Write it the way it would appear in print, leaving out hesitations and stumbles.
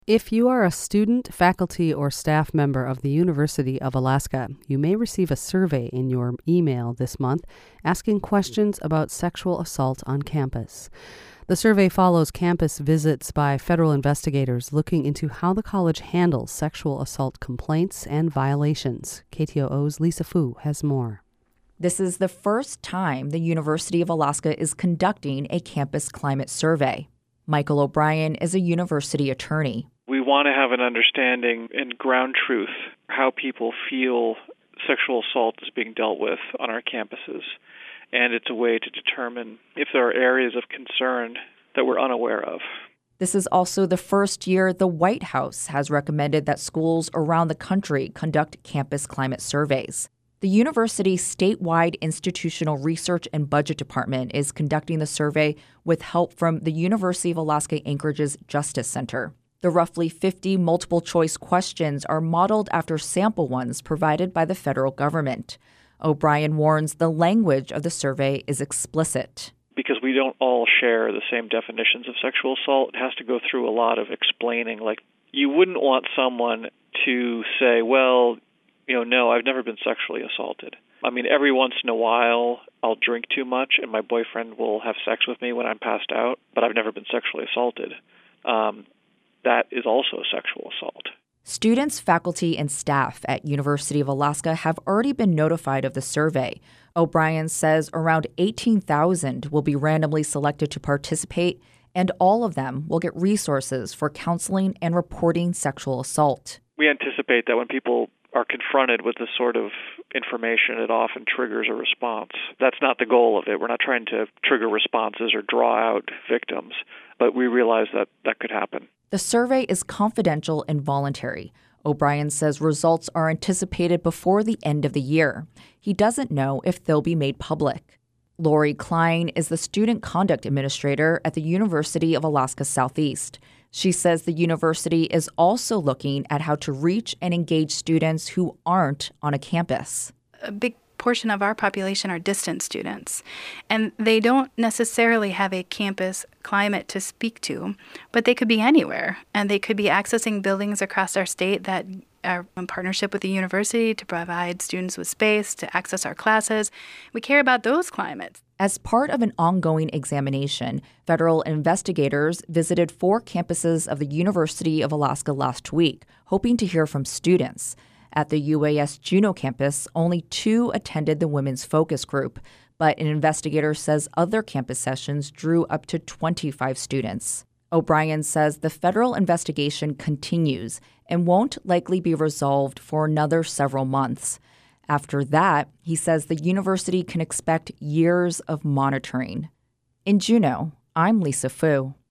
If you are a student, faculty, or staff member of the University of Alaska, you may receive a survey in your email this month asking questions about sexual assault on campus. The survey follows campus visits by federal investigators looking into how the college handles sexual assault complaints and violations. KTOO's Lisa Fu has more. This is the first time the University of Alaska is conducting a campus climate survey. Michael O'Brien is a university attorney. We want to have an understanding and ground truth how people feel sexual assault is being dealt with on our campuses. And it's a way to determine if there are areas of concern that we're unaware of. This is also the first year the White House has recommended that schools around the country conduct campus climate surveys. The university's statewide Institutional Research and Budget Department is conducting the survey with help from the University of Alaska Anchorage's Justice Center. The roughly 50 multiple-choice questions are modeled after sample ones provided by the federal government. O'Brien warns the language of the survey is explicit. Because we don't all share the same definitions of sexual assault, it has to go through a lot of explaining. Like, you wouldn't want someone to say, well, no, I've never been sexually assaulted. I mean, every once in a while, I'll drink too much and my boyfriend will have sex with me when I'm passed out, but I've never been sexually assaulted. That is also sexual assault. Students, faculty, and staff at University of Alaska have already been notified of the survey. O'Brien says around 18,000 will be randomly selected to participate, and all of them will get resources for counseling and reporting sexual assault. We anticipate that when people are confronted with this sort of information, it often triggers a response. That's not the goal of it. We're not trying to trigger responses or draw out victims, but we realize that that could happen. The survey is confidential and voluntary. O'Brien says results are anticipated before the end of the year. He doesn't know if they'll be made public. Lori Klein is the student conduct administrator at the University of Alaska Southeast. She says the university is also looking at how to reach and engage students who aren't on a campus. A big portion of our population are distant students, and they don't necessarily have a campus climate to speak to, but they could be anywhere, and they could be accessing buildings across our state that are in partnership with the university to provide students with space to access our classes. We care about those climates. As part of an ongoing examination, federal investigators visited 4 campuses of the University of Alaska last week, hoping to hear from students. At the UAS Juneau campus, only 2 attended the Women's Focus Group, but an investigator says other campus sessions drew up to 25 students. O'Brien says the federal investigation continues and won't likely be resolved for another several months. After that, he says the university can expect years of monitoring. In Juneau, I'm Lisa Fu.